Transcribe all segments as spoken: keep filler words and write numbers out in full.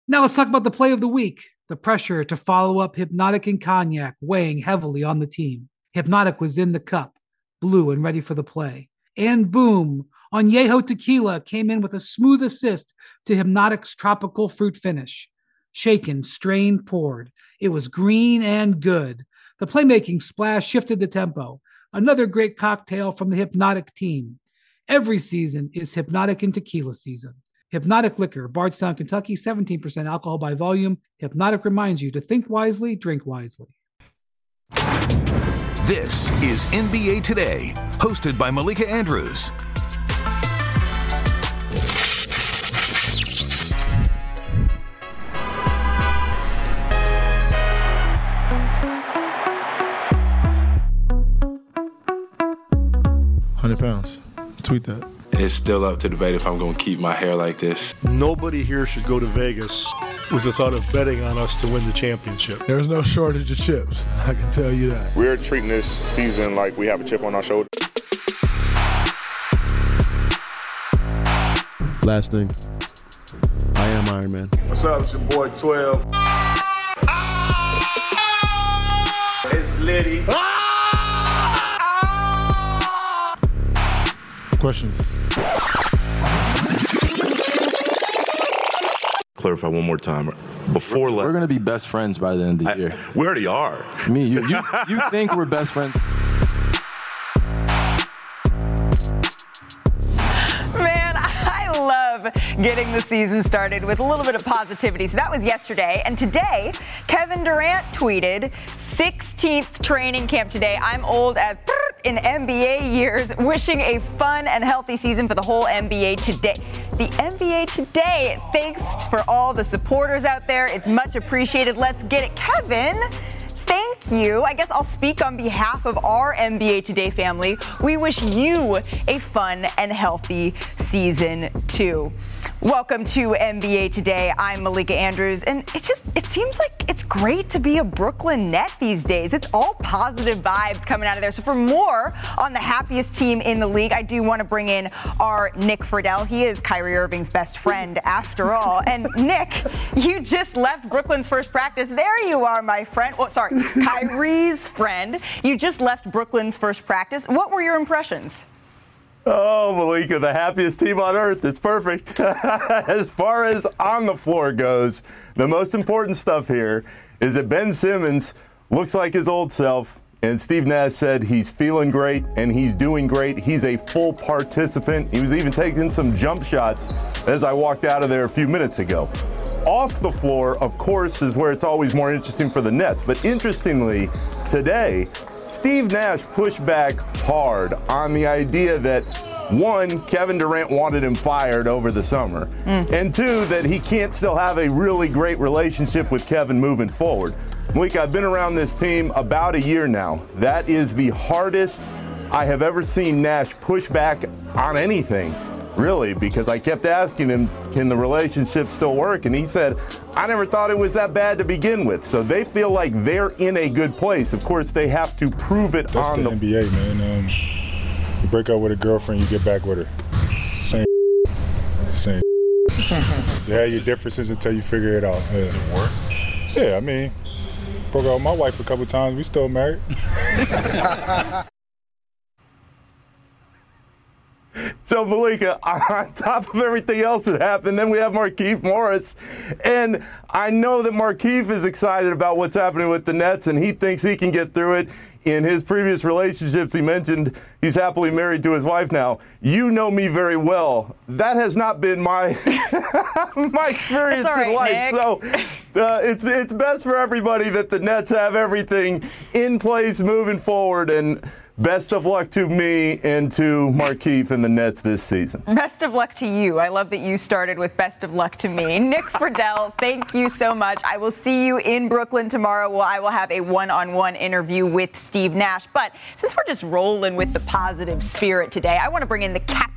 Now let's talk about the play of the week. The pressure to follow up Hypnotic and Cognac weighing heavily on the team. Hypnotic was in the cup, blue and ready for the play. And boom, Añejo Tequila came in with a smooth assist to Hypnotic's tropical fruit finish. Shaken, strained, poured. It was green and good. The playmaking splash shifted the tempo. Another great cocktail from the Hypnotic team. Every season is Hypnotic and Tequila season. Hypnotic Liquor, Bardstown, Kentucky, seventeen percent alcohol by volume. Hypnotic reminds you to think wisely, drink wisely. This is N B A Today, hosted by Malika Andrews. one hundred pounds. Tweet that. It's still up to debate if I'm going to keep my hair like this. Nobody here should go to Vegas with the thought of betting on us to win the championship. There's no shortage of chips. I can tell you that. We're treating this season like we have a chip on our shoulder. Last thing, I am Iron Man. What's up? It's your boy twelve. It's Liddy. Questions? Clarify one more time. Before we're, we're going to be best friends by the end of the I, year. We already are. Me, you, you, you think we're best friends? Man, I love getting the season started with a little bit of positivity. So that was yesterday. And today, Kevin Durant tweeted, sixteenth training camp today. I'm old as in N B A years, wishing a fun and healthy season for the whole N B A today. The N B A today, thanks for all the supporters out there. It's much appreciated. Let's get it. Kevin, thank you. I guess I'll speak on behalf of our N B A Today family. We wish you a fun and healthy season too. Welcome to N B A Today. I'm Malika Andrews, and it just, it seems like it's great to be a Brooklyn Net these days. It's all positive vibes coming out of there. So for more on the happiest team in the league, I do want to bring in our Nick Friedel. He is Kyrie Irving's best friend after all. And Nick, you just left Brooklyn's first practice. There you are, my friend. Oh, sorry, Kyrie's friend. You just left Brooklyn's first practice. What were your impressions? Oh, Malika, the happiest team on earth. It's perfect. As far as on the floor goes, the most important stuff here is that Ben Simmons looks like his old self, and Steve Nash said he's feeling great and he's doing great. He's a full participant. He was even taking some jump shots as I walked out of there a few minutes ago. Off the floor, of course, is where it's always more interesting for the Nets. But interestingly, today, Steve Nash pushed back hard on the idea that, one, Kevin Durant wanted him fired over the summer, mm. and two, that he can't still have a really great relationship with Kevin moving forward. Malik, I've been around this team about a year now. That is the hardest I have ever seen Nash push back on anything, really, because I kept asking him, can the relationship still work? And he said, I never thought it was that bad to begin with. So they feel like they're in a good place. Of course, they have to prove it That's on the, the N B A, man. Um, you break up with a girlfriend, you get back with her. Same same You have your differences until you figure it out. Yeah. Does it work? Yeah, I mean, broke up with my wife a couple times. We still married. So, Malika, on top of everything else that happened, then we have Markieff Morris. And I know that Markieff is excited about what's happening with the Nets, and he thinks he can get through it. In his previous relationships, he mentioned he's happily married to his wife now. You know me very well. That has not been my my experience right, in life. Nick. So uh, it's it's best for everybody that the Nets have everything in place moving forward. And best of luck to me and to Markieff and the Nets this season. Best of luck to you. I love that you started with best of luck to me. Nick Friedel, thank you so much. I will see you in Brooklyn tomorrow. Well, I will have a one-on-one interview with Steve Nash. But since we're just rolling with the positive spirit today, I want to bring in the captain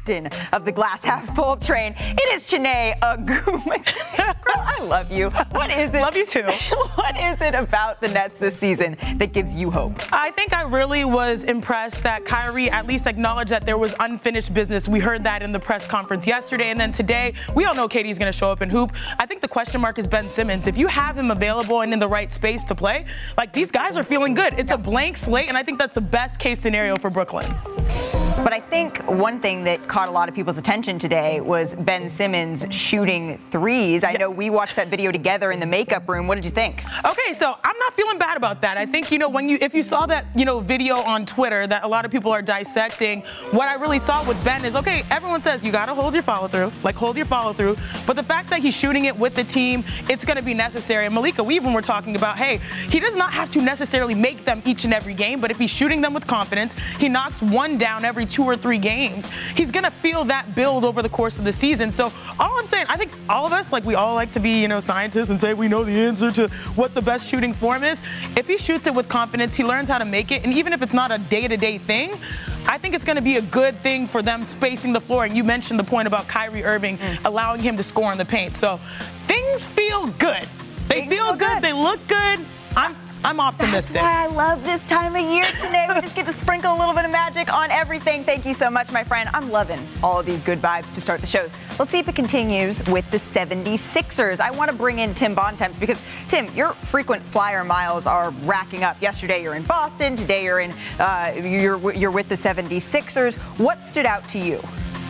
captain of the glass half full train. It is Chiney Ogwumike. I love you. What is it? Love you too. What is it about the Nets this season that gives you hope? I think I really was impressed that Kyrie at least acknowledged that there was unfinished business. We heard that in the press conference yesterday, and then today, we all know K D's going to show up and hoop. I think the question mark is Ben Simmons. If you have him available and in the right space to play, like, these guys are feeling good. It's a blank slate, and I think that's the best case scenario for Brooklyn. But I think one thing that caught a lot of people's attention today was Ben Simmons shooting threes. I know we watched that video together in the makeup room. What did you think? Okay, so I'm not feeling bad about that. I think, you know, when you, if you saw that, you know, video on Twitter that a lot of people are dissecting, what I really saw with Ben is, okay, everyone says you got to hold your follow through, like hold your follow through. But the fact that he's shooting it with the team, it's going to be necessary. And Malika, we even were talking about, hey, he does not have to necessarily make them each and every game, but if he's shooting them with confidence, he knocks one down every two or three games, he's going to feel that build over the course of the season. So all I'm saying, I think all of us, like, we all like to be, you know, scientists and say we know the answer to what the best shooting form is. If he shoots it with confidence, he learns how to make it. And even if it's not a day-to-day thing, I think it's going to be a good thing for them spacing the floor. And you mentioned the point about Kyrie Irving mm. allowing him to score in the paint. So things feel good. They things feel, feel good. good. They look good. I'm I'm optimistic. That's why I love this time of year today. We just get to sprinkle a little bit of magic on everything. Thank you so much, my friend. I'm loving all of these good vibes to start the show. Let's see if it continues with the seventy-sixers. I want to bring in Tim Bontemps because, Tim, your frequent flyer miles are racking up. Yesterday you're in Boston. Today you're in uh, you're you're with the seventy-sixers. What stood out to you?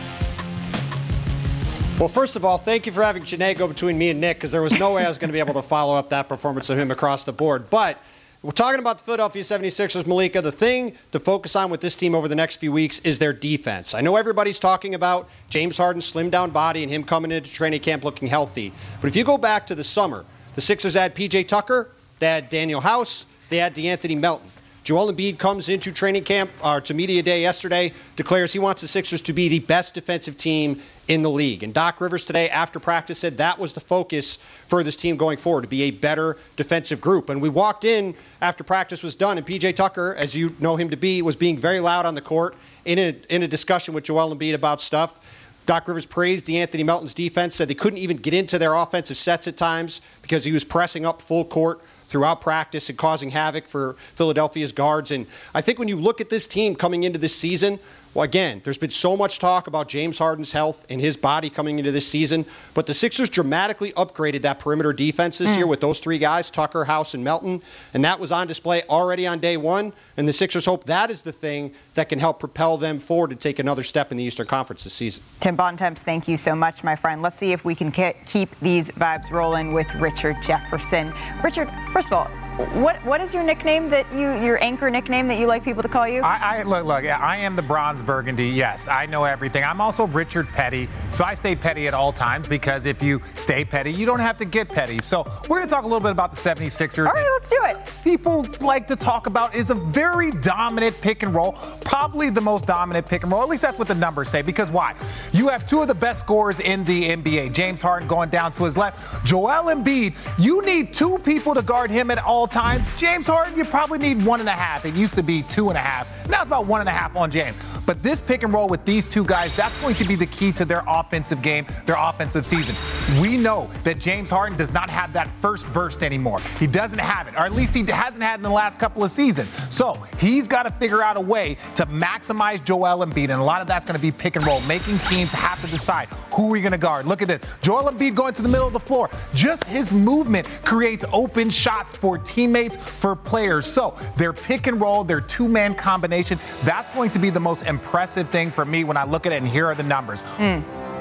Well, first of all, thank you for having Chiney go between me and Nick, because there was no way I was going to be able to follow up that performance of him across the board. But we're talking about the Philadelphia seventy-sixers, Malika. The thing to focus on with this team over the next few weeks is their defense. I know everybody's talking about James Harden's slimmed down body and him coming into training camp looking healthy. But if you go back to the summer, the Sixers had P J Tucker, they had Daniel House, they had DeAnthony Melton. Joel Embiid comes into training camp, or to media day yesterday, declares he wants the Sixers to be the best defensive team in the league. And Doc Rivers today, after practice, said that was the focus for this team going forward, to be a better defensive group. And we walked in after practice was done, and P J Tucker, as you know him to be, was being very loud on the court in a, in a discussion with Joel Embiid about stuff. Doc Rivers praised DeAnthony Melton's defense, said they couldn't even get into their offensive sets at times because he was pressing up full court throughout practice and causing havoc for Philadelphia's guards. And I think when you look at this team coming into this season, well, again, there's been so much talk about James Harden's health and his body coming into this season, but the Sixers dramatically upgraded that perimeter defense this mm. year with those three guys, Tucker, House, and Melton, and that was on display already on day one, and the Sixers hope that is the thing that can help propel them forward to take another step in the Eastern Conference this season. Tim Bontemps, thank you so much, my friend. Let's see if we can ke- keep these vibes rolling with Richard Jefferson. Richard, first of all, What what is your nickname that you your anchor nickname that you like people to call you? I, I look look I am the Bronze Burgundy. Yes, I know everything. I'm also Richard Petty, so I stay petty at all times because if you stay petty, you don't have to get petty. So we're gonna talk a little bit about the seventy-sixers. All right, let's do it. People like to talk about is a very dominant pick and roll, probably the most dominant pick and roll. At least that's what the numbers say. Because why? You have two of the best scorers in the N B A. James Harden going down to his left. Joel Embiid. You need two people to guard him at all times. James Harden, you probably need one and a half. It used to be two and a half. Now it's about one and a half on James. But this pick and roll with these two guys, that's going to be the key to their offensive game, their offensive season. We know that James Harden does not have that first burst anymore. He doesn't have it, or at least he hasn't had it in the last couple of seasons. So he's got to figure out a way to maximize Joel Embiid, and a lot of that's going to be pick and roll, making teams have to decide who are we going to guard. Look at this. Joel Embiid going to the middle of the floor. Just his movement creates open shots for teammates, for players. So their pick and roll, their two-man combination, that's going to be the most impressive thing for me when I look at it, and here are the numbers. Mm.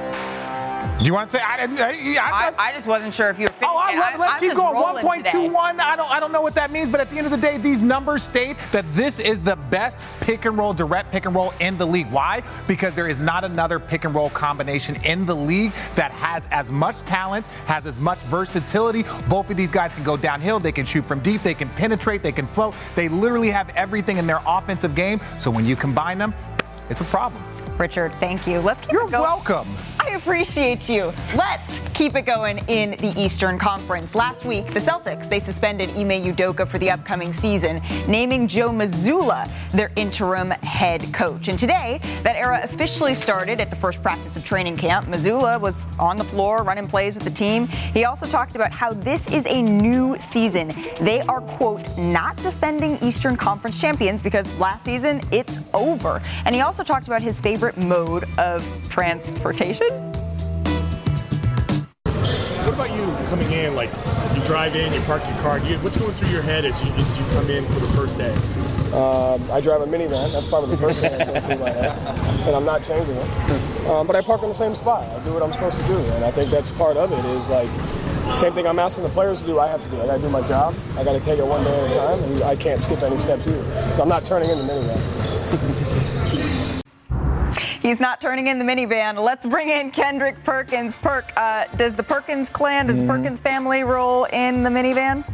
You want to say? I, I, I, I, I just wasn't sure if you were thinking. Oh, I love, let's I'm keep going. one point two one. I don't, I don't know what that means, but at the end of the day, these numbers state that this is the best pick and roll, direct pick and roll in the league. Why? Because there is not another pick and roll combination in the league that has as much talent, has as much versatility. Both of these guys can go downhill. They can shoot from deep. They can penetrate. They can float. They literally have everything in their offensive game. So when you combine them, it's a problem. Richard, thank you. Let's keep You're it going. welcome. I appreciate you. Let's keep it going in the Eastern Conference. Last week, the Celtics, they suspended Ime Udoka for the upcoming season, naming Joe Mazzulla their interim head coach. And today, that era officially started at the first practice of training camp. Mazzulla was on the floor running plays with the team. He also talked about how this is a new season. They are, quote, not defending Eastern Conference champions because last season, it's over. And he also talked about his favorite mode of transportation. What about you coming in, like you drive in, you park your car, you, what's going through your head as you, as you come in for the first day? Um, I drive a minivan, that's probably the first thing that's going through my head, and I'm not changing it. Um, but I park in the same spot, I do what I'm supposed to do, and I think that's part of it is like, same thing I'm asking the players to do, I have to do. I got to do my job, I got to take it one day at a time, and I can't skip any steps either. So I'm not turning in the minivan. He's not turning in the minivan. Let's bring in Kendrick Perkins. Perk, uh, does the Perkins clan, does the Mm-hmm. Perkins family roll in the minivan?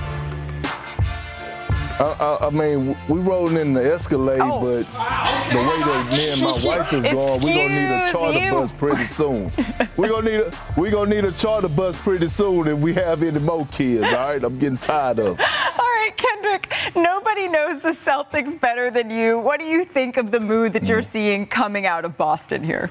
I, I, I mean, we rolling in the Escalade, Oh. but the way that me and my wife is going, we're gonna need a charter you. bus pretty soon. We're gonna need a we gonna need a charter bus pretty soon if we have any more kids. All right, I'm getting tired of it. All right, Kendrick, nobody knows the Celtics better than you. What do you think of the mood that you're seeing coming out of Boston here?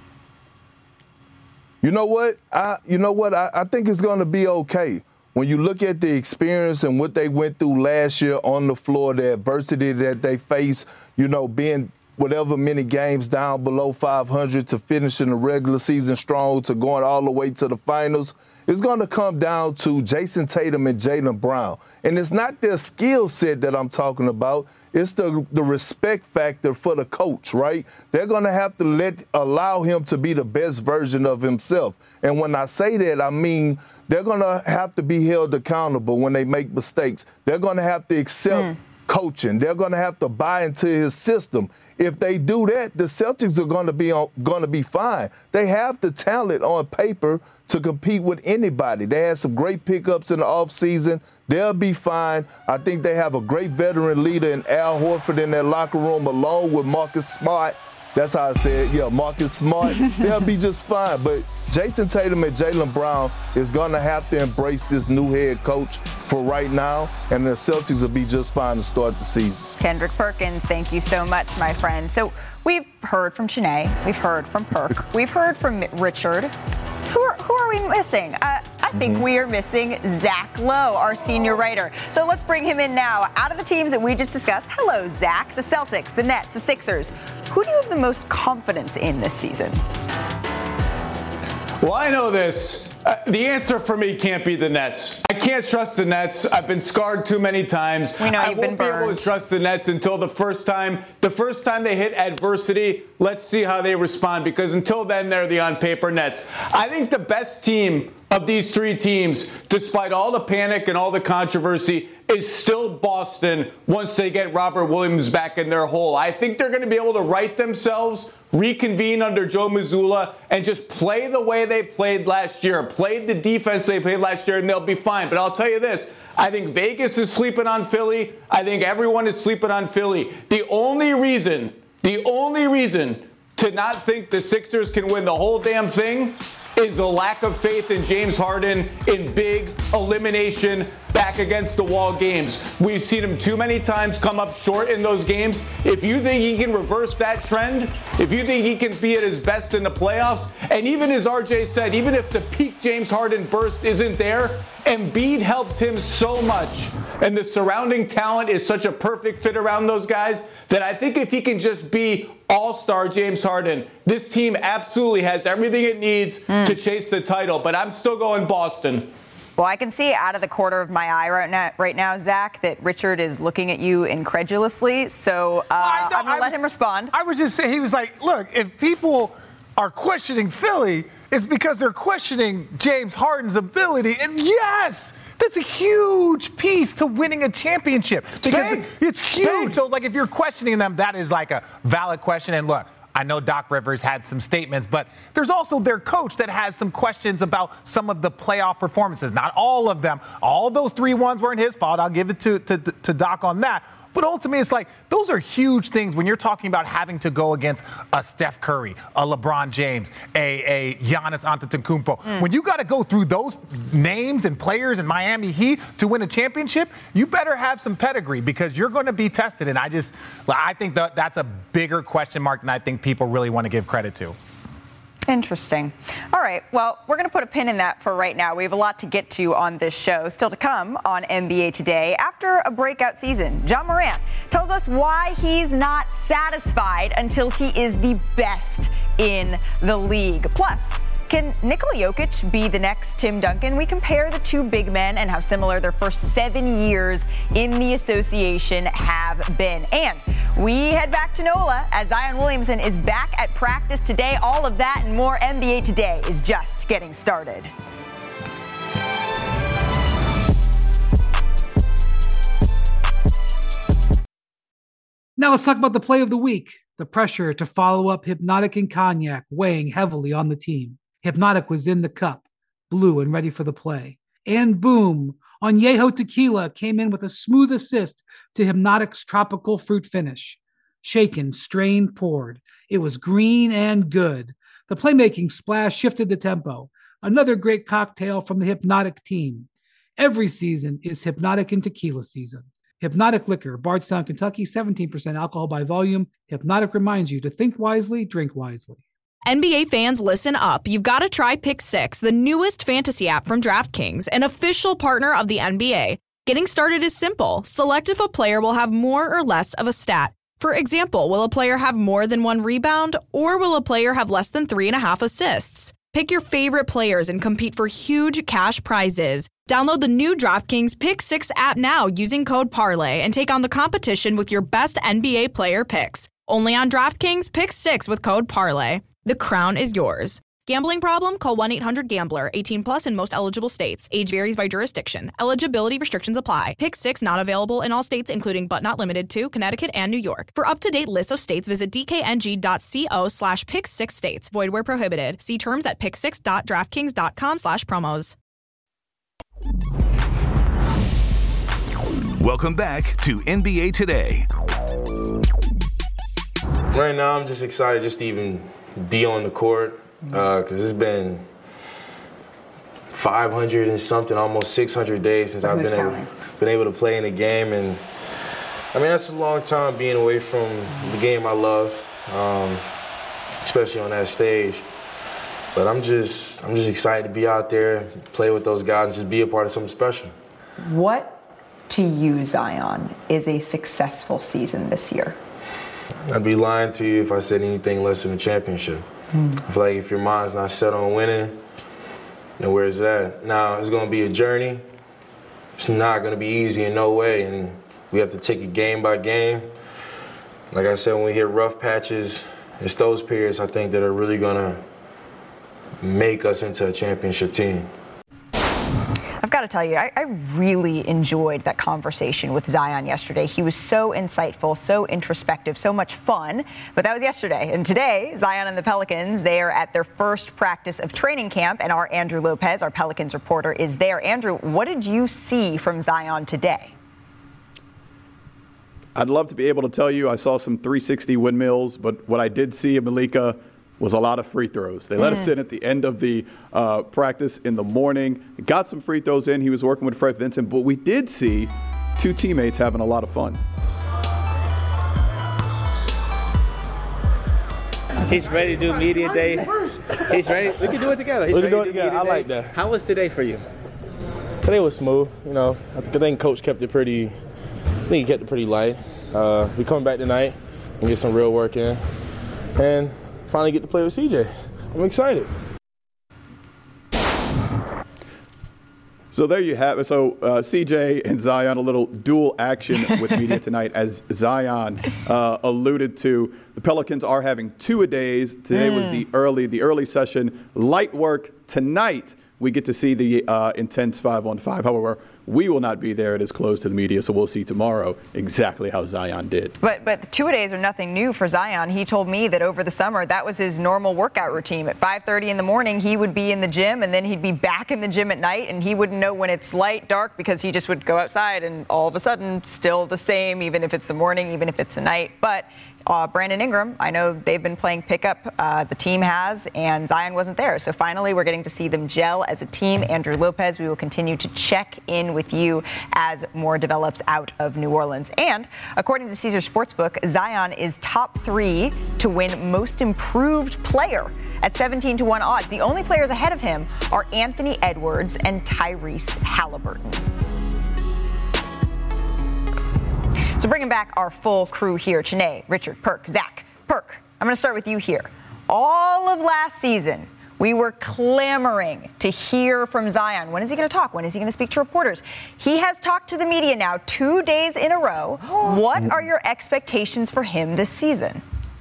You know what? I you know what? I, I think it's gonna be okay. When you look at the experience and what they went through last year on the floor, the adversity that they faced, you know, being whatever many games down below five hundred to finishing the regular season strong to going all the way to the finals, it's going to come down to Jason Tatum and Jaylen Brown. And it's not their skill set that I'm talking about. It's the, the respect factor for the coach, right? They're going to have to let allow him to be the best version of himself. And when I say that, I mean they're going to have to be held accountable when they make mistakes. They're going to have to accept mm. coaching. They're going to have to buy into his system. If they do that, the Celtics are going to be on, going to be fine. They have the talent on paper to compete with anybody. They had some great pickups in the offseason. They'll be fine. I think they have a great veteran leader in Al Horford in their locker room along with Marcus Smart. That's how I said, yeah, Marcus Smart. They'll be just fine. But Jason Tatum and Jaylen Brown is going to have to embrace this new head coach for right now, and the Celtics will be just fine to start the season. Kendrick Perkins, thank you so much, my friend. So we've heard from Shanae, we've heard from Perk, we've heard from Richard. Who are, who are we missing? Uh, I think mm-hmm. we are missing Zach Lowe, our senior writer. So let's bring him in now. Out of the teams that we just discussed, hello, Zach. The Celtics, the Nets, the Sixers. Who do you have the most confidence in this season? Well, I know this. Uh, the answer for me can't be the Nets. I can't trust the Nets. I've been scarred too many times. We know I you've won't been be able burned. to trust the Nets until the first time. The first time they hit adversity, let's see how they respond, because until then, they're the on-paper Nets. I think the best team of these three teams, despite all the panic and all the controversy, is still Boston once they get Robert Williams back in their hole. I think they're going to be able to right themselves, reconvene under Joe Mazzulla, and just play the way they played last year, played the defense they played last year, and they'll be fine. But I'll tell you this, I think Vegas is sleeping on Philly. I think everyone is sleeping on Philly. The only reason, the only reason to not think the Sixers can win the whole damn thing is a lack of faith in James Harden in big elimination back against the wall games. We've seen him too many times come up short in those games. If you think he can reverse that trend, if you think he can be at his best in the playoffs, and even as R J said, even if the peak James Harden burst isn't there, Embiid helps him so much, and the surrounding talent is such a perfect fit around those guys that I think if he can just be all-star James Harden, this team absolutely has everything it needs mm. to chase the title. But I'm still going Boston. Well, I can see out of the corner of my eye right now, right now, Zach, that Richard is looking at you incredulously. So uh, I'm going to let him respond. I was just saying, he was like, look, if people are questioning Philly, it's because they're questioning James Harden's ability. And yes, that's a huge piece to winning a championship. It's because big. It's huge. It's big. So, like, if you're questioning them, that is like a valid question. And look, I know Doc Rivers had some statements, but there's also their coach that has some questions about some of the playoff performances. Not all of them. All those three ones weren't his fault. I'll give it to, to, to Doc on that. But ultimately, it's like those are huge things when you're talking about having to go against a Steph Curry, a LeBron James, a, a Giannis Antetokounmpo. Mm. When you got to go through those names and players in Miami Heat to win a championship, you better have some pedigree because you're going to be tested. And I just, I think that that's a bigger question mark than I think people really want to give credit to. Interesting. All right. Well, we're going to put a pin in that for right now. We have a lot to get to on this show. Still to come on N B A Today. After a breakout season, Ja Morant tells us why he's not satisfied until he is the best in the league. Plus, can Nikola Jokic be the next Tim Duncan? We compare the two big men and how similar their first seven years in the association have been. And we head back to NOLA as Zion Williamson is back at practice today. All of that and more. N B A Today is just getting started. Now let's talk about the play of the week. The pressure to follow up Hypnotic and Cognac weighing heavily on the team. Hypnotic was in the cup, blue and ready for the play. And boom, Añejo Tequila came in with a smooth assist to Hypnotic's tropical fruit finish. Shaken, strained, poured. It was green and good. The playmaking splash shifted the tempo. Another great cocktail from the Hypnotic team. Every season is Hypnotic and Tequila season. Hypnotic Liquor, Bardstown, Kentucky, seventeen percent alcohol by volume. Hypnotic reminds you to think wisely, drink wisely. N B A fans, listen up. You've got to try Pick Six, the newest fantasy app from DraftKings, an official partner of the N B A. Getting started is simple. Select if a player will have more or less of a stat. For example, will a player have more than one rebound, or will a player have less than three and a half assists? Pick your favorite players and compete for huge cash prizes. Download the new DraftKings Pick Six app now using code Parlay and take on the competition with your best N B A player picks. Only on DraftKings Pick Six with code Parlay. The crown is yours. Gambling problem? Call one eight hundred gambler. eighteen plus in most eligible states. Age varies by jurisdiction. Eligibility restrictions apply. Pick Six not available in all states, including but not limited to Connecticut and New York. For up-to-date lists of states, visit dkng.co slash pick six states. Void where prohibited. See terms at pick six dot draftkings dot com slash promos. Welcome back to N B A Today. Right now, I'm just excited just to even be on the court because uh, it's been five hundred and something, almost six hundred days since I've been able, been able to play in a game. And I mean, that's a long time being away from the game I love, um, especially on that stage. But I'm just, I'm just excited to be out there, play with those guys, and just be a part of something special. What, to you, Zion, is a successful season this year? I'd be lying to you if I said anything less than a championship. Mm. I feel like if your mind's not set on winning, then where's that? Now, it's going to be a journey. It's not going to be easy in no way, and we have to take it game by game. Like I said, when we hit rough patches, it's those periods, I think, that are really going to make us into a championship team. I've got to tell you, I, I really enjoyed that conversation with Zion yesterday. He was so insightful, so introspective, so much fun. But that was yesterday. And today, Zion and the Pelicans, they are at their first practice of training camp. And our Andrew Lopez, our Pelicans reporter, is there. Andrew, what did you see from Zion today? I'd love to be able to tell you I saw some three sixty windmills, but what I did see of Malika was a lot of free throws. They let mm. us in at the end of the uh, practice in the morning. Got some free throws in. He was working with Fred Vincent, but we did see two teammates having a lot of fun. He's ready to do media day. He's ready. We can do it together. He's we can do it to do together. I day. like that. How was today for you? Today was smooth. You know, I think Coach kept it pretty. I think he kept it pretty light. Uh, we coming back tonight and get some real work in, and finally get to play with C J. I'm excited. So there you have it. So uh, C J and Zion, a little dual action with media tonight. As Zion uh, alluded to, the Pelicans are having two-a-days. Today mm. was the early, the early session. Light work tonight we get to see the uh, intense five on five. However, we will not be there. It is closed to the media, so we'll see tomorrow exactly how Zion did. But but the two-a-days are nothing new for Zion. He told me that over the summer, that was his normal workout routine. At five thirty in the morning, he would be in the gym, and then he'd be back in the gym at night, and he wouldn't know when it's light, dark, because he just would go outside, and all of a sudden, still the same, even if it's the morning, even if it's the night. But Uh, Brandon Ingram, I know they've been playing pickup, uh, the team has, and Zion wasn't there. So finally, we're getting to see them gel as a team. Andrew Lopez, we will continue to check in with you as more develops out of New Orleans. And according to Caesars Sportsbook, Zion is top three to win most improved player at seventeen to one odds. The only players ahead of him are Anthony Edwards and Tyrese Halliburton. So bringing back our full crew here, Chiney, Richard, Perk, Zach. Perk, I'm going to start with you here. All of last season, we were clamoring to hear from Zion. When is he going to talk? When is he going to speak to reporters? He has talked to the media now two days in a row. What are your expectations for him this season?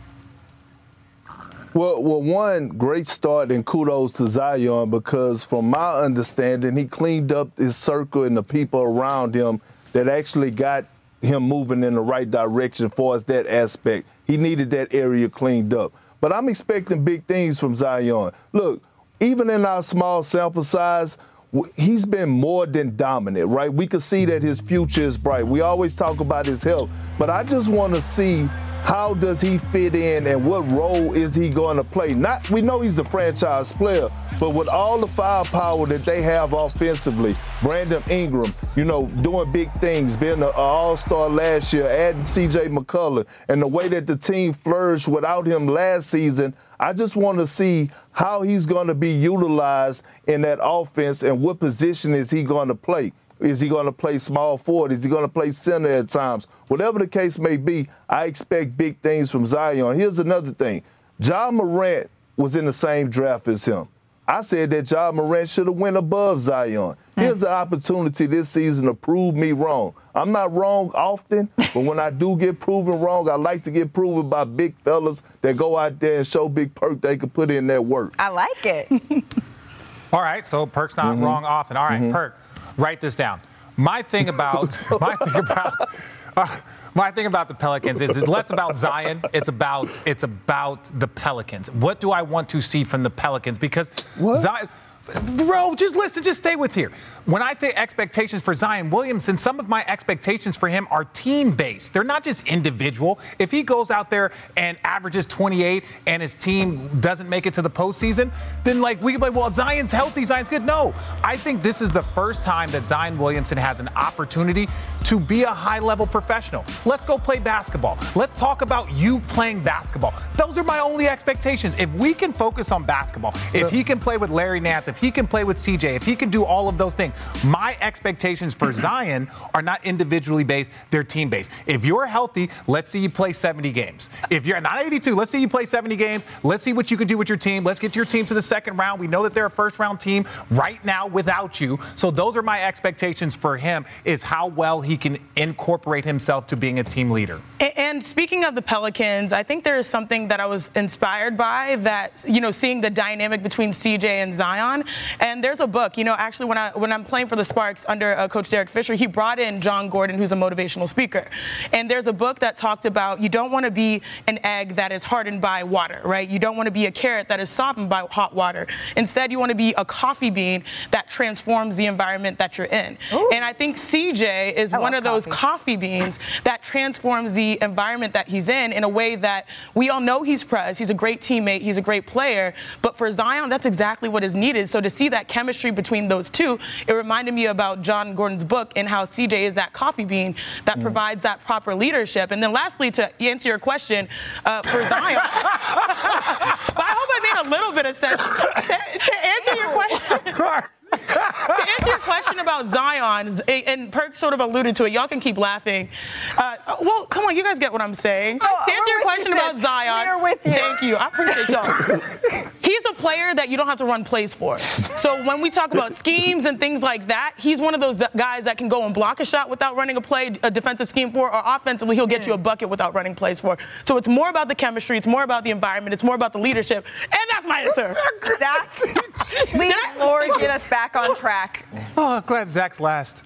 Well, well, one, great start and kudos to Zion because from my understanding, he cleaned up his circle and the people around him that actually got him moving in the right direction as far as that aspect. He needed that area cleaned up. But I'm expecting big things from Zion. Look, even in our small sample size, he's been more than dominant, right? We can see that his future is bright. We always talk about his health, but I just want to see how does he fit in and what role is he going to play? Not, we know he's the franchise player, but with all the firepower that they have offensively, Brandon Ingram, you know, doing big things, being an all-star last year, adding C J McCollum, and the way that the team flourished without him last season, I just want to see how he's going to be utilized in that offense and what position is he going to play. Is he going to play small forward? Is he going to play center at times? Whatever the case may be, I expect big things from Zion. Here's another thing. Ja Morant was in the same draft as him. I said that Ja Morant should have went above Zion. Here's an opportunity this season to prove me wrong. I'm not wrong often, but when I do get proven wrong, I like to get proven by big fellas that go out there and show Big Perk they can put in that work. I like it. All right, so Perk's not mm-hmm. wrong often. All right, mm-hmm. Perk, write this down. My thing about my thing about uh, my thing about the Pelicans is it's less about Zion. It's about it's about the Pelicans. What do I want to see from the Pelicans? Because what? Zion. Bro, just listen, just stay with here. When I say expectations for Zion Williamson, some of my expectations for him are team-based. They're not just individual. If he goes out there and averages twenty-eight and his team doesn't make it to the postseason, then like we can be like, well, Zion's healthy, Zion's good. No, I think this is the first time that Zion Williamson has an opportunity to be a high-level professional. Let's go play basketball. Let's talk about you playing basketball. Those are my only expectations. If we can focus on basketball, if he can play with Larry Nance, if he can play with C J, if he can do all of those things, my expectations for Zion are not individually based, they're team based. If you're healthy, let's see you play seventy games. If you're not eighty-two, let's see you play seventy games. Let's see what you can do with your team. Let's get your team to the second round. We know that they're a first round team right now without you. So those are my expectations for him, is how well he can incorporate himself to being a team leader. And speaking of the Pelicans, I think there is something that I was inspired by, that, you know, seeing the dynamic between C J and Zion. And there's a book, you know, actually when, I, when I'm playing for the Sparks under uh, Coach Derek Fisher, he brought in John Gordon, who's a motivational speaker. And there's a book that talked about you don't want to be an egg that is hardened by water, right? You don't want to be a carrot that is softened by hot water. Instead, you want to be a coffee bean that transforms the environment that you're in. Ooh. And I think C J is I one of those coffee. coffee beans that transforms the environment that he's in in a way that we all know he's Prez. He's a great teammate. He's a great player. But for Zion, that's exactly what is needed. So to see that chemistry between those two, it reminded me about John Gordon's book and how C J is that coffee bean that mm. provides that proper leadership. And then lastly, to answer your question, uh, for Zion, but I hope I made a little bit of sense. to, to answer your question. to answer your question about Zion, and Perk sort of alluded to it, y'all can keep laughing. Uh, well, come on, you guys get what I'm saying. Oh, to answer your question you, about Zion, we're with you. Thank you. I appreciate y'all. He's a player that you don't have to run plays for. So when we talk about schemes and things like that, he's one of those guys that can go and block a shot without running a play, a defensive scheme for, or offensively he'll get you a bucket without running plays for. So it's more about the chemistry, it's more about the environment, it's more about the leadership, and that's my answer. Zach, please, Lord, get us back on track. Oh, glad Zach's last.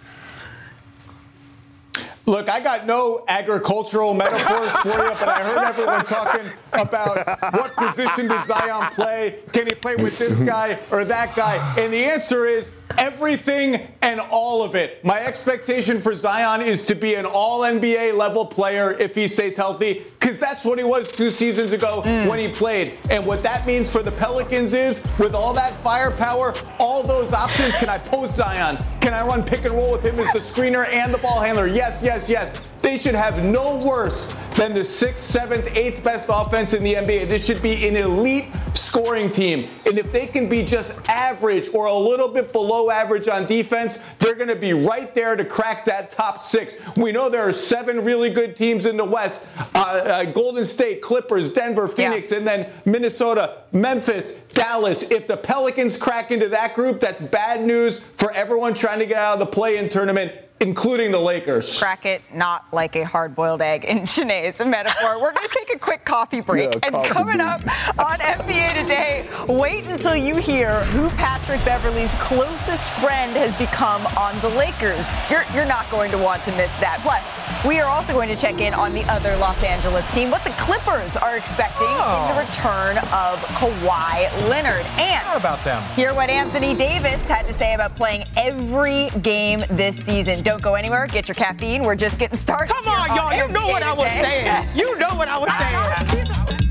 Look, I got no agricultural metaphors for you, but I heard everyone talking about what position does Zion play? Can he play with this guy or that guy? And the answer is everything and all of it. My expectation for Zion is to be an all N B A level player if he stays healthy, because that's what he was two seasons ago mm. when he played. And what that means for the Pelicans is, with all that firepower, all those options, can I post Zion? Can I run pick and roll with him as the screener and the ball handler? Yes, yes, yes. They should have no worse than the sixth, seventh, eighth best offense in the N B A. This should be an elite scoring team. And if they can be just average or a little bit below average on defense, they're going to be right there to crack that top six. We know there are seven really good teams in the West. Uh, uh, Golden State, Clippers, Denver, Phoenix, yeah. and then Minnesota, Memphis, Dallas. If the Pelicans crack into that group, that's bad news for everyone trying to get out of the play-in tournament, including the Lakers. Crack it not like a hard-boiled egg in Shanae's metaphor. We're going to take a quick coffee break. Yeah, and coffee coming bean. up on N B A Today, wait until you hear who Patrick Beverley's closest friend has become on the Lakers. You're, you're not going to want to miss that. Plus, we are also going to check in on the other Los Angeles team, what the Clippers are expecting oh. in the return of Kawhi Leonard. And How about them? hear what Anthony Davis had to say about playing every game this season. Don't go anywhere. Get your caffeine. We're just getting started. Come on, y'all. You know what I was saying. You know what I was saying.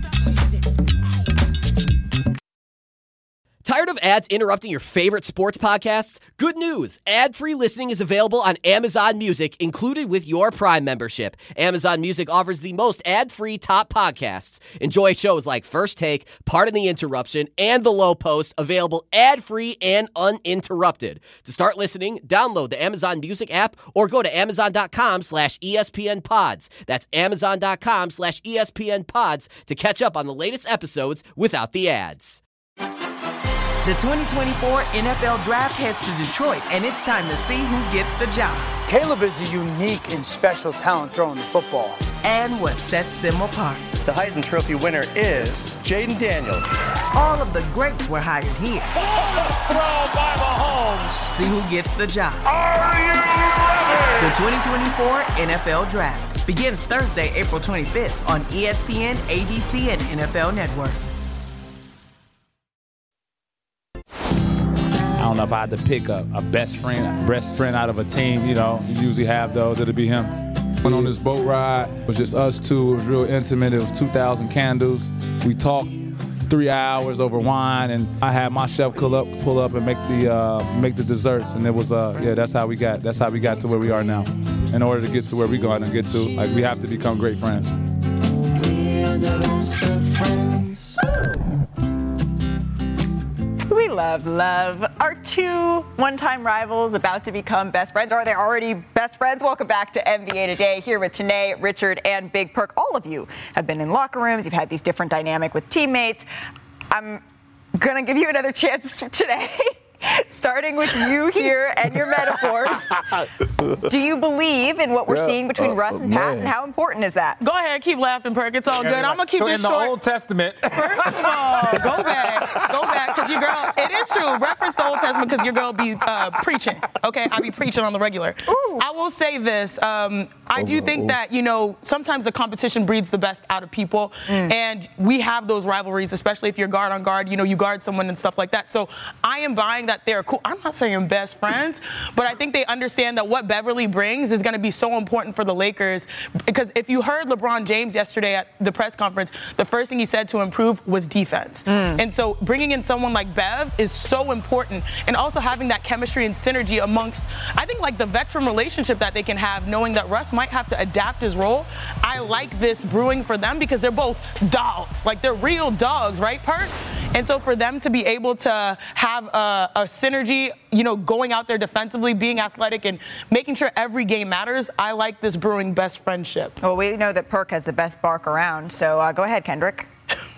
Tired of ads interrupting your favorite sports podcasts? Good news. Ad-free listening is available on Amazon Music, included with your Prime membership. Amazon Music offers the most ad-free top podcasts. Enjoy shows like First Take, Pardon the Interruption, and The Low Post, available ad-free and uninterrupted. To start listening, download the Amazon Music app or go to amazon.com slash ESPN pods. That's amazon.com slash ESPN pods to catch up on the latest episodes without the ads. The twenty twenty-four N F L Draft heads to Detroit, and it's time to see who gets the job. Caleb is a unique and special talent throwing the football. And what sets them apart. The Heisman Trophy winner is Jaden Daniels. All of the greats were hired here. Throw by Mahomes. See who gets the job. Are you ready? The twenty twenty-four N F L Draft begins Thursday, April twenty-fifth on E S P N, A B C, and N F L Network. I don't know if I had to pick a, a best friend, best friend out of a team, you know, you usually have those, it'll be him. Went on this boat ride, it was just us two, it was real intimate, it was two thousand candles. We talked three hours over wine, and I had my chef pull up, pull up and make the uh, make the desserts, and it was, uh, yeah, that's how we got, that's how we got to where we are now. In order to get to where we're going to get to, like, we have to become great friends. We're the best of friends. We love, love. Our two one-time rivals about to become best friends. Or are they already best friends? Welcome back to N B A Today. Here with Chiney, Richard, and Big Perk. All of you have been in locker rooms. You've had these different dynamic with teammates. I'm going to give you another chance today. Starting with you here and your metaphors. Do you believe in what we're yeah, seeing between uh, Russ and Pat, and how important is that? Go ahead, keep laughing, Perk. It's all good. I'm going to keep so this in the short. Old Testament. First of all, go back. Go back, because your girl, it is true. Reference the Old Testament, because your girl be uh, preaching. Okay? I be preaching on the regular. Ooh. I will say this. Um, I do think that, you know, sometimes the competition breeds the best out of people. Mm. And we have those rivalries, especially if you're guard on guard. You know, you guard someone and stuff like that. So I am buying that they're cool. I'm not saying best friends, but I think they understand that what Beverley brings is going to be so important for the Lakers. Because if you heard LeBron James yesterday at the press conference, the first thing he said to improve was defense. Mm. And so bringing in someone like Bev is so important. And also having that chemistry and synergy amongst, I think, like the veteran relationship that they can have, knowing that Russ might have to adapt his role. I like this brewing for them because they're both dogs. Like, they're real dogs, right, Perk? And so for them to be able to have a, a synergy, you know, going out there defensively, being athletic, and making sure every game matters, I like this brewing best friendship. Well, we know that Perk has the best bark around, so uh, go ahead, Kendrick.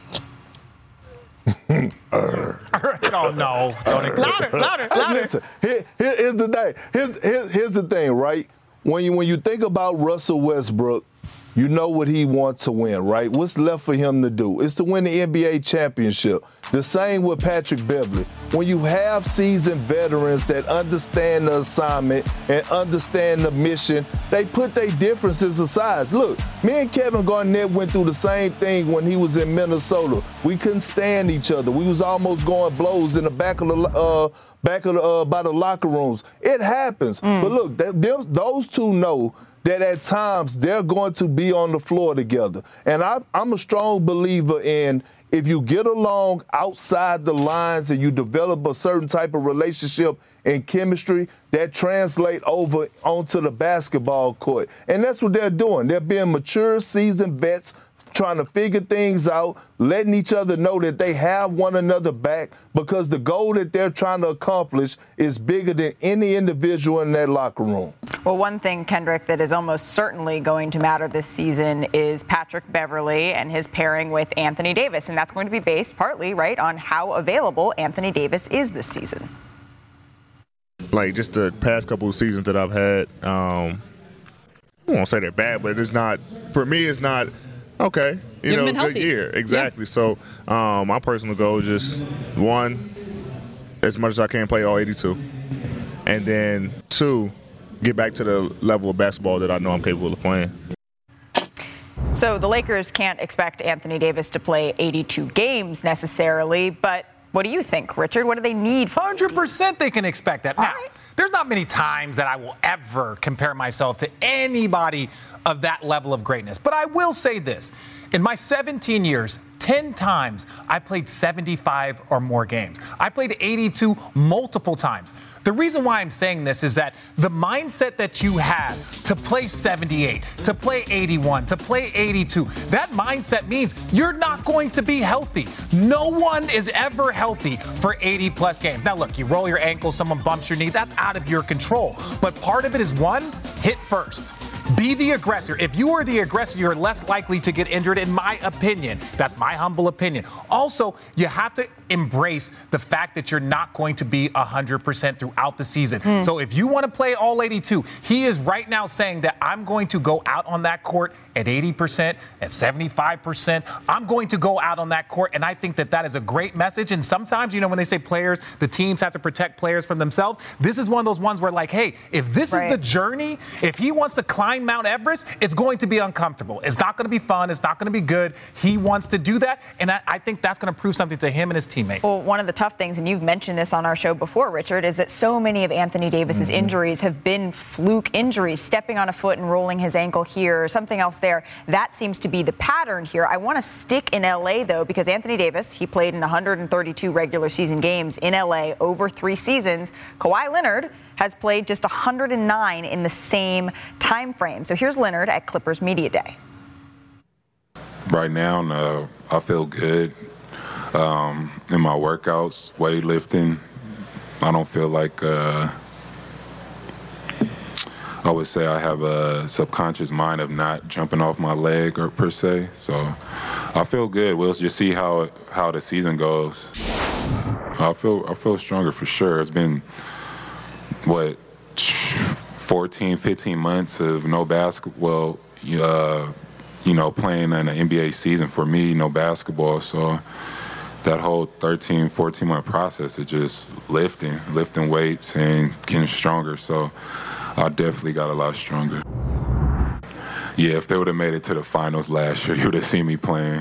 oh no! Louder, louder, louder. Listen, here, here, here's the thing. Here's, here's, here's the thing, right? When you when you think about Russell Westbrook, you know what he wants to win, right? What's left for him to do? It's to win the N B A championship. The same with Patrick Beverley. When you have seasoned veterans that understand the assignment and understand the mission, they put their differences aside. Look, me and Kevin Garnett went through the same thing when he was in Minnesota. We couldn't stand each other. We was almost going blows in the back of the uh, back of the, uh, by the locker rooms. It happens. Mm. But look, th- them, those two know that at times they're going to be on the floor together. And I, I'm a strong believer in if you get along outside the lines and you develop a certain type of relationship and chemistry, that translate over onto the basketball court. And that's what they're doing. They're being mature, seasoned vets, trying to figure things out, letting each other know that they have one another back, because the goal that they're trying to accomplish is bigger than any individual in that locker room. Well, one thing, Kendrick, that is almost certainly going to matter this season is Patrick Beverley and his pairing with Anthony Davis. And that's going to be based partly, right, on how available Anthony Davis is this season. Like, just the past couple of seasons that I've had, um, I won't say they're bad, but it's not, for me, it's not, okay, you, you know, good healthy. year. Exactly. Yeah. So um, my personal goal is just, one, as much as I can play all eighty-two. And then, two, get back to the level of basketball that I know I'm capable of playing. So the Lakers can't expect Anthony Davis to play eighty-two games necessarily, but what do you think, Richard? What do they need? one hundred percent they can expect that. Now, right. There's not many times that I will ever compare myself to anybody of that level of greatness. But I will say this. In my seventeen years, ten times I played seventy-five or more games. I played eighty-two multiple times. The reason why I'm saying this is that the mindset that you have to play seventy-eight, to play eighty-one, to play eighty-two, that mindset means you're not going to be healthy. No one is ever healthy for eighty plus games. Now look, you roll your ankle, someone bumps your knee, that's out of your control. But part of it is, one, hit first. Be the aggressor. If you are the aggressor, you're less likely to get injured, in my opinion. That's my humble opinion. Also, you have to embrace the fact that you're not going to be one hundred percent throughout the season. Mm. So if you want to play all eighty-two, he is right now saying that I'm going to go out on that court at eighty percent, at seventy-five percent. I'm going to go out on that court, and I think that that is a great message. And sometimes, you know, when they say players, the teams have to protect players from themselves, this is one of those ones where, like, hey, if this right. is the journey, if he wants to climb Mount Everest, it's going to be uncomfortable. It's not going to be fun. It's not going to be good. He wants to do that, and I, I think that's going to prove something to him and his teammates. Well, one of the tough things, and you've mentioned this on our show before, Richard, is that so many of Anthony Davis's mm-hmm. injuries have been fluke injuries, stepping on a foot and rolling his ankle here, or something else there. That seems to be the pattern here. I want to stick in L A, though, because Anthony Davis, he played in one hundred thirty-two regular season games in L A over three seasons. Kawhi Leonard has played just one hundred nine in the same time frame. So here's Leonard at Clippers Media Day. Right now, uh, I feel good um, in my workouts, weightlifting. I don't feel like uh, I would say I have a subconscious mind of not jumping off my leg or per se. So I feel good. We'll just see how how the season goes. I feel I feel stronger for sure. It's been what fourteen, fifteen months of no basketball. Uh, you know, playing in an N B A season for me, no basketball. So that whole thirteen, fourteen month process is just lifting, lifting weights and getting stronger. So I definitely got a lot stronger. Yeah, if they would have made it to the finals last year, you would have seen me playing.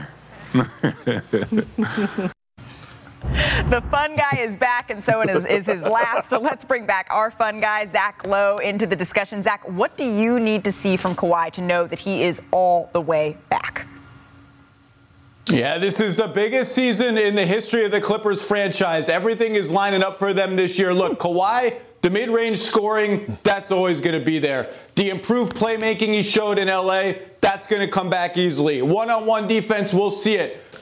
The fun guy is back, and so is, is his laugh. So let's bring back our fun guy, Zach Lowe, into the discussion. Zach, what do you need to see from Kawhi to know that he is all the way back? Yeah, this is the biggest season in the history of the Clippers franchise. Everything is lining up for them this year. Look, Kawhi, the mid-range scoring, that's always going to be there. The improved playmaking he showed in L A, that's going to come back easily. One-on-one defense, we'll see it.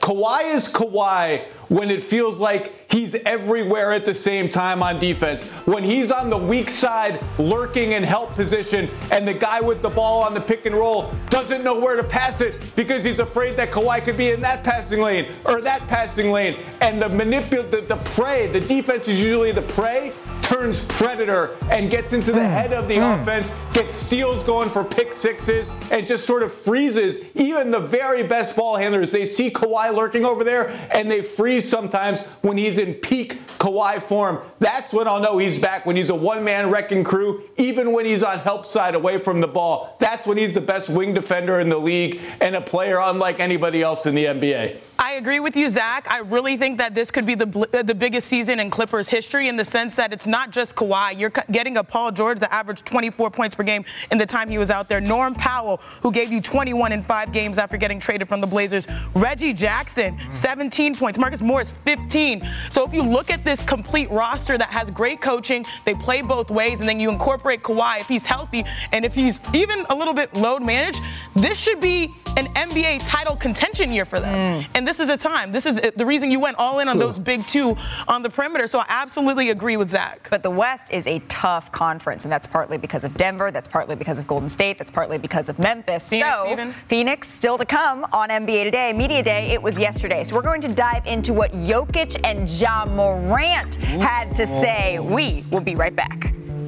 Kawhi is Kawhi when it feels like he's everywhere at the same time on defense. When he's on the weak side, lurking in help position, and the guy with the ball on the pick and roll doesn't know where to pass it because he's afraid that Kawhi could be in that passing lane or that passing lane. And the manipul- the, the prey, the defense is usually the prey, turns predator and gets into the mm. head of the mm. offense, gets steals going for pick sixes, and just sort of freezes even the very best ball handlers. They see Kawhi lurking over there, and they freeze sometimes when he's in peak Kawhi form. That's when I'll know he's back, when he's a one-man wrecking crew, even when he's on help side away from the ball. That's when he's the best wing defender in the league and a player unlike anybody else in the N B A. I agree with you, Zach. I really think that this could be the the biggest season in Clippers history in the sense that it's not just Kawhi. You're getting a Paul George that averaged twenty-four points per game in the time he was out there. Norm Powell, who gave you twenty-one in five games after getting traded from the Blazers. Reggie Jackson, seventeen points. Marcus Morris, fifteen. So if you look at this complete roster that has great coaching, they play both ways, and then you incorporate Kawhi if he's healthy, and if he's even a little bit load managed, this should be an N B A title contention year for them. Mm. And this is a time. This is the reason you went all in on those big two on the perimeter. So I absolutely agree with Zach. But the West is a tough conference, and that's partly because of Denver. That's partly because of Golden State. That's partly because of Memphis. Phoenix, so even. Phoenix still to come on N B A Today. Media Day, it was yesterday. So we're going to dive into what Jokic and Ja Morant had to say. We will be right back.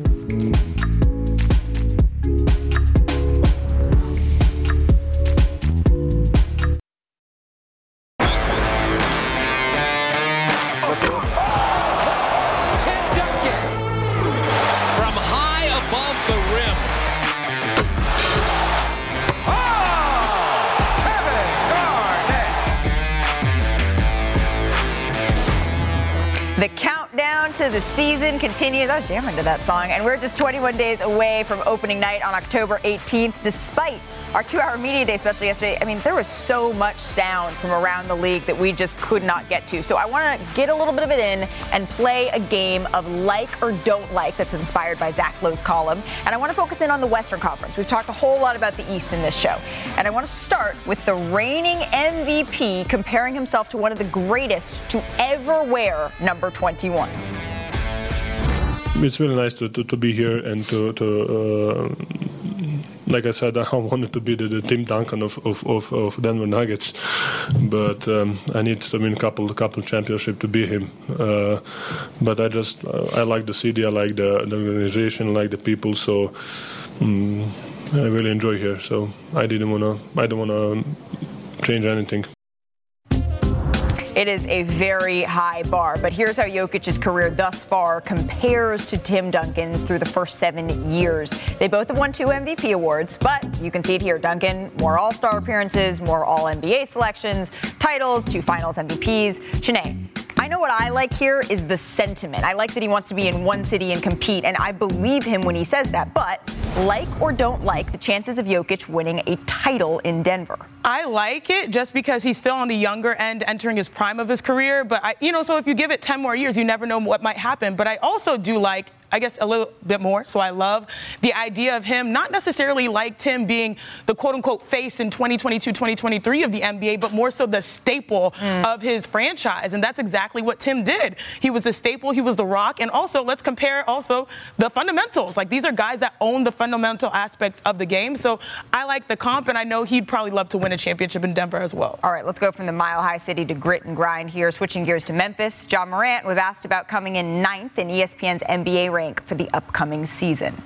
The countdown to the season continues. I was jamming to that song. And we're just twenty-one days away from opening night on October eighteenth. Despite our two-hour media day, especially yesterday, I mean, there was so much sound from around the league that we just could not get to. So I want to get a little bit of it in and play a game of like or don't like that's inspired by Zach Lowe's column. And I want to focus in on the Western Conference. We've talked a whole lot about the East in this show. And I want to start with the reigning M V P comparing himself to one of the greatest to ever wear number twenty-one. It's really nice to, to, to be here and to, to uh, like I said, I wanted to be the, the Tim Duncan of, of, of, of Denver Nuggets, but um, I need to win a couple couple championship to be him. Uh, but I just uh, I like the city, I like the, the organization, I like the people, so um, I really enjoy here. So I didn't wanna I don't wanna change anything. It is a very high bar, but here's how Jokic's career thus far compares to Tim Duncan's through the first seven years. They both have won two M V P awards, but you can see it here. Duncan, more All-Star appearances, more All N B A selections, titles, two Finals M V Ps. Shanae, I know what I like here is the sentiment. I like that he wants to be in one city and compete, and I believe him when he says that. But like or don't like the chances of Jokic winning a title in Denver? I like it just because he's still on the younger end, entering his prime of his career. But, I, you know, so if you give it ten more years, you never know what might happen. But I also do like, I guess, a little bit more. So I love the idea of him, not necessarily like Tim being the quote-unquote face in twenty twenty-two twenty twenty-three of the N B A, but more so the staple mm. of his franchise. And that's exactly what Tim did. He was the staple. He was the rock. And also, let's compare also the fundamentals. Like, these are guys that own the fundamental aspects of the game. So I like the comp, and I know he'd probably love to win a championship in Denver as well. All right, let's go from the Mile High City to grit and grind here. Switching gears to Memphis, Ja Morant was asked about coming in ninth in E S P N's N B A rank for the upcoming season.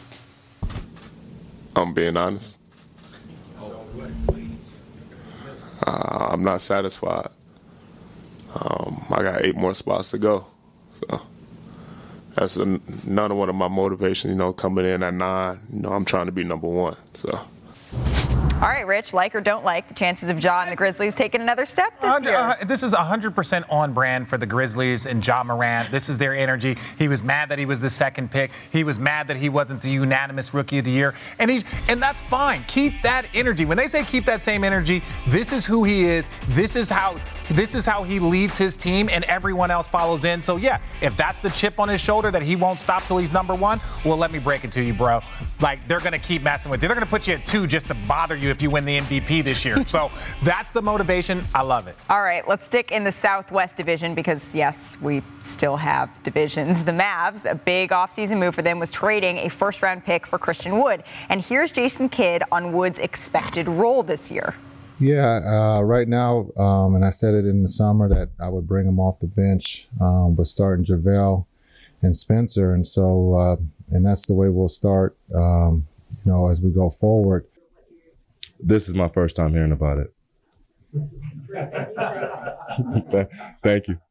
I'm being honest. Uh, I'm not satisfied. Um, I got eight more spots to go. So that's a, another one of my motivations, you know, coming in at nine. You know, I'm trying to be number one. So. All right, Rich, like or don't like the chances of Ja and the Grizzlies taking another step this year? Uh, this is one hundred percent on brand for the Grizzlies and Ja Morant. This is their energy. He was mad that he was the second pick. He was mad that he wasn't the unanimous Rookie of the Year. And he, and that's fine. Keep that energy. When they say keep that same energy, this is who he is. This is how This is how he leads his team, and everyone else follows in. So, yeah, if that's the chip on his shoulder that he won't stop till he's number one, well, let me break it to you, bro. Like, they're going to keep messing with you. They're going to put you at two just to bother you if you win the M V P this year. So that's the motivation. I love it. All right, let's stick in the Southwest Division because, yes, we still have divisions. The Mavs, a big offseason move for them was trading a first-round pick for Christian Wood. And here's Jason Kidd on Wood's expected role this year. Yeah, uh, right now, um, and I said it in the summer that I would bring him off the bench, um, but starting JaVale and Spencer. And so, uh, and that's the way we'll start, um, you know, as we go forward. This is my first time hearing about it. Thank you.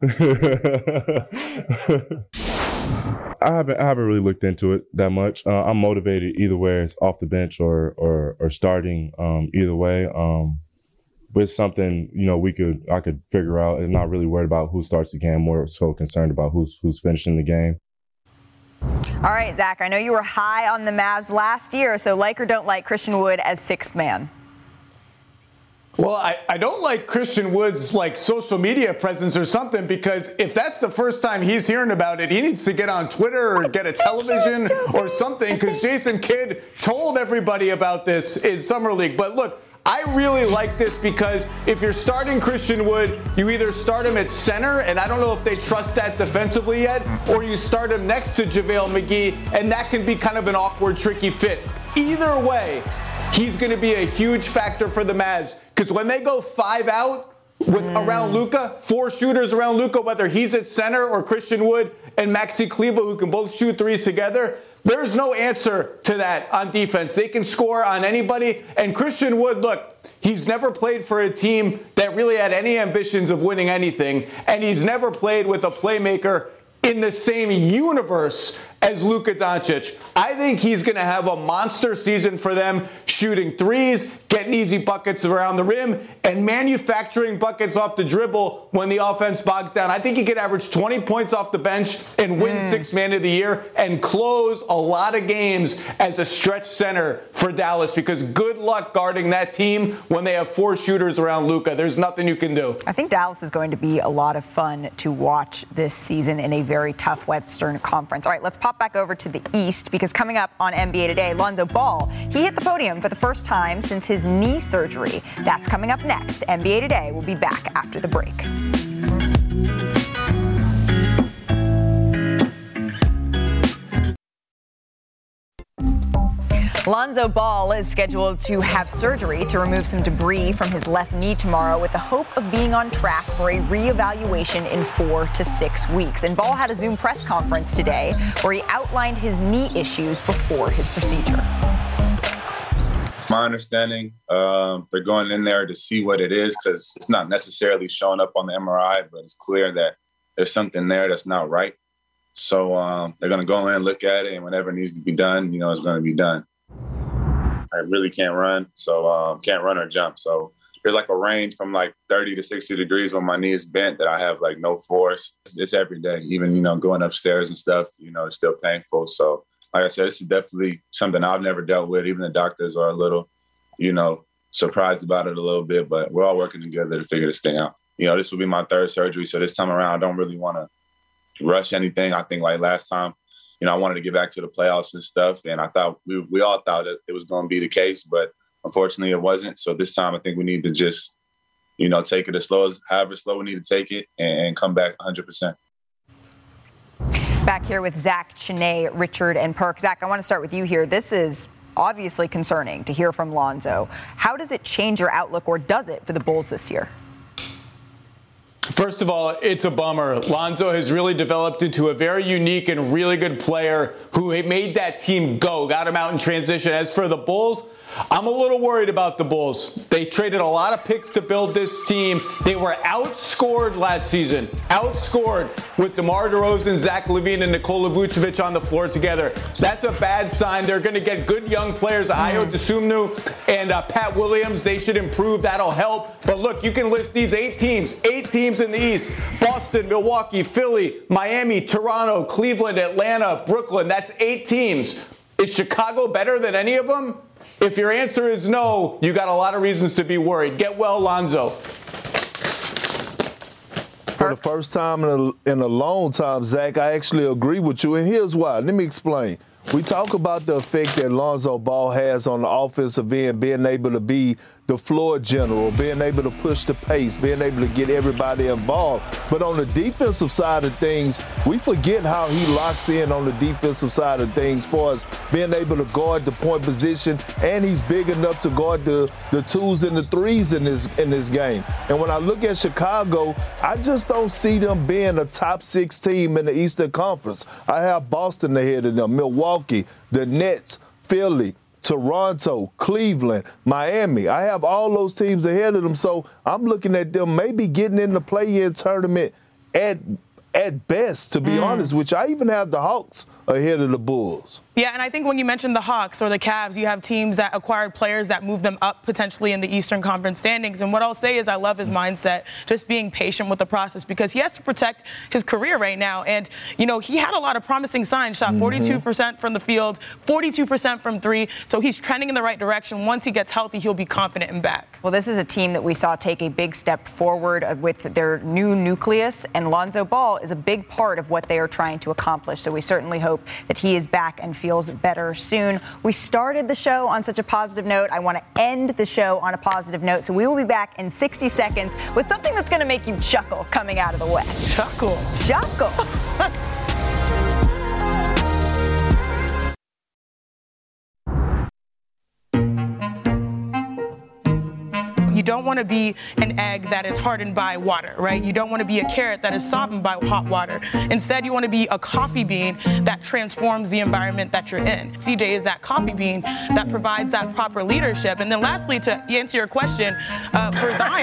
I haven't I haven't really looked into it that much. Uh, I'm motivated either way, it's off the bench or or, or starting. Um, either way, um, but it's something you know we could I could figure out, and not really worried about who starts the game. More so concerned about who's who's finishing the game. All right, Zach. I know you were high on the Mavs last year, so like or don't like Christian Wood as sixth man. Well, I, I don't like Christian Wood's like social media presence or something, because if that's the first time he's hearing about it, he needs to get on Twitter or get a television or something, because Jason Kidd told everybody about this in Summer League. But look, I really like this because if you're starting Christian Wood, you either start him at center, and I don't know if they trust that defensively yet, or you start him next to JaVale McGee, and that can be kind of an awkward, tricky fit. Either way, he's going to be a huge factor for the Mavs, because when they go five out with mm. around Luka, four shooters around Luka, whether he's at center or Christian Wood and Maxi Kleber, who can both shoot threes together, there's no answer to that on defense. They can score on anybody. And Christian Wood, look, he's never played for a team that really had any ambitions of winning anything, and he's never played with a playmaker in the same universe as Luka Doncic. I think he's going to have a monster season for them, shooting threes, getting easy buckets around the rim, and manufacturing buckets off the dribble when the offense bogs down. I think he could average twenty points off the bench and win mm. sixth man of the year and close a lot of games as a stretch center for Dallas, because good luck guarding that team when they have four shooters around Luka. There's nothing you can do. I think Dallas is going to be a lot of fun to watch this season in a very tough Western Conference. All right, let's pop back over to the East, because coming up on N B A Today, Lonzo Ball, he hit the podium for the first time since his knee surgery. That's coming up next. N B A Today will be back after the break. Lonzo Ball is scheduled to have surgery to remove some debris from his left knee tomorrow, with the hope of being on track for a reevaluation in four to six weeks. And Ball had a Zoom press conference today where he outlined his knee issues before his procedure. My understanding, um, they're going in there to see what it is, because it's not necessarily showing up on the M R I, but it's clear that there's something there that's not right. So um, they're going to go in, look at it, and whatever needs to be done, you know, it's going to be done. I really can't run, so um, can't run or jump. So there's like a range from like thirty to sixty degrees when my knee is bent that I have like no force. It's, it's every day. Even, you know, going upstairs and stuff, you know, it's still painful. So like I said, this is definitely something I've never dealt with. Even the doctors are a little, you know, surprised about it a little bit, but we're all working together to figure this thing out. You know, this will be my third surgery, so this time around I don't really want to rush anything. I think like last time, you know, I wanted to get back to the playoffs and stuff, and I thought we we all thought that it was going to be the case, but unfortunately it wasn't. So this time I think we need to just, you know, take it as slow as however slow we need to take it and, and come back one hundred percent. Back here with Zach, Chiney, Richard, and Perk. Zach, I want to start with you here. This is obviously concerning to hear from Lonzo. How does it change your outlook, or does it, for the Bulls this year? First of all, it's a bummer. Lonzo has really developed into a very unique and really good player who made that team go, got him out in transition. As for the Bulls, I'm a little worried about the Bulls. They traded a lot of picks to build this team. They were outscored last season, outscored with DeMar DeRozan, Zach LaVine, and Nikola Vucevic on the floor together. That's a bad sign. They're going to get good young players, Ayo Dosunmu and uh, Pat Williams. They should improve. That'll help. But look, you can list these eight teams, eight teams in the East: Boston, Milwaukee, Philly, Miami, Toronto, Cleveland, Atlanta, Brooklyn. That's eight teams. Is Chicago better than any of them? If your answer is no, you got a lot of reasons to be worried. Get well, Lonzo. the first time in a, in a long time, Zach, I actually agree with you, and here's why. Let me explain. We talk about the effect that Lonzo Ball has on the offensive end, being able to be the floor general, being able to push the pace, being able to get everybody involved. But on the defensive side of things, we forget how he locks in on the defensive side of things as far as being able to guard the point position, and he's big enough to guard the, the twos and the threes in this, in this game. And when I look at Chicago, I just don't see them being a top six team in the Eastern Conference. I have Boston ahead of them, Milwaukee, the Nets, Philly, Toronto, Cleveland, Miami. I have all those teams ahead of them, so I'm looking at them maybe getting in the play-in tournament at at best, to be mm. honest with you. I even have the Hawks ahead of the Bulls. Yeah, and I think when you mentioned the Hawks or the Cavs, you have teams that acquired players that move them up potentially in the Eastern Conference standings. And what I'll say is I love his mindset, just being patient with the process, because he has to protect his career right now. And, you know, he had a lot of promising signs, shot forty-two percent mm-hmm. from the field, forty-two percent from three. So he's trending in the right direction. Once he gets healthy, he'll be confident and back. Well, this is a team that we saw take a big step forward with their new nucleus, and Lonzo Ball is a big part of what they are trying to accomplish. So we certainly hope that he is back and feels better soon. We started the show on such a positive note. I want to end the show on a positive note. So we will be back in sixty seconds with something that's going to make you chuckle coming out of the West. Chuckle. Chuckle. You don't want to be an egg that is hardened by water, right? You don't want to be a carrot that is softened by hot water. Instead, you want to be a coffee bean that transforms the environment that you're in. C J is that coffee bean that provides that proper leadership. And then lastly, to answer your question, uh, for Zion,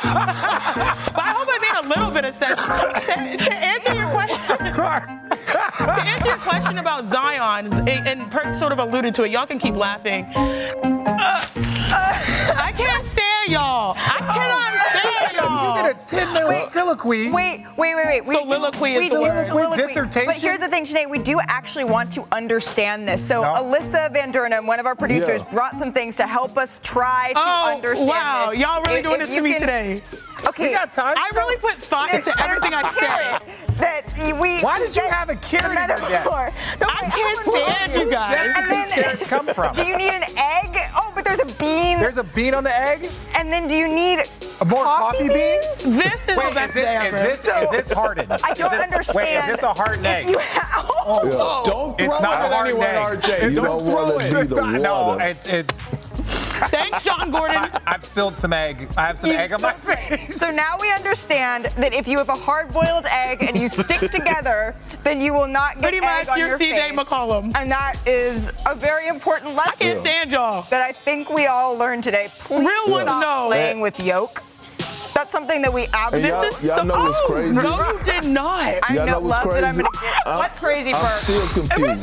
but I hope I made a little bit of sense. to, to answer your question, to answer your question about Zion, and Perk sort of alluded to it, y'all can keep laughing. Uh, uh, I can't stand y'all. I cannot stand y'all. You did a ten-minute soliloquy. Wait, wait, wait, wait. We, soliloquy is the word. Soliloquy, dissertation. But here's the thing, Sinead, we do actually want to understand this. So no. Alyssa Van Durnen, one of our producers, yeah. brought some things to help us try to oh, understand wow. this. Y'all really if, doing if this to me can, today. Okay. We got time. I really put thought into everything I said. That we, Why did you have a carrot in your desk? No, I can't stand you guys. Where did these carrots come from? Do you need an egg? Oh, but there's a bean. There's a bean on the egg? And then do you need more coffee, coffee beans? beans? This is Wait, the best is, it, day is, ever. this, So, is this hardened? I don't this, understand. Wait, is this a hardened egg? You have, oh. Yeah. Don't throw it's it not at a hard anyone, egg. R J. You Don't, don't throw wanna it. be the water. No, it's it's. Thanks, John Gordon. I, I've spilled some egg. I have some You egg on my face. So now we understand that if you have a hard-boiled egg and you stick together, then you will not get Pretty egg much on you're your C J face. McCollum. And that is a very important lesson. I can't stand y'all. That I think we all learned today. Please Real ones stop know. playing with yolk. That's something that we absolutely. y'all- This is y'all so, know what's oh, crazy? No, you did not. I Y'all know, know what's love that I'm crazy? gonna. What's crazy, I'm Perk? still confused.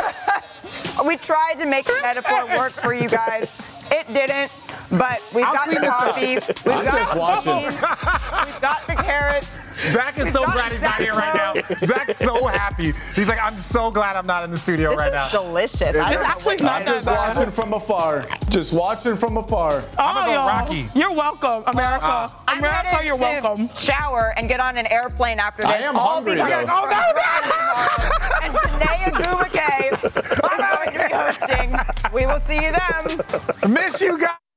We tried to make the metaphor work for you guys. It didn't, but we've I'll got the clean this up. coffee. We've I'm got just the watching. beans, We've got the carrots. Zach is so We've glad got he's not here right now. Zach Zach's so happy. He's like, I'm so glad I'm not in the studio This right is now. delicious. It's I don't know actually what not I'm that just that bad. watching from afar. Just watching from afar. I'm gonna Oh, go y'all. Rocky. You're welcome, America. Uh, I'm America, headed you're to welcome. shower and get on an airplane after this. I am all hungry, because though. of Oh, no, and Shanae Agumake are going to be hosting. We will see you then. Miss you guys.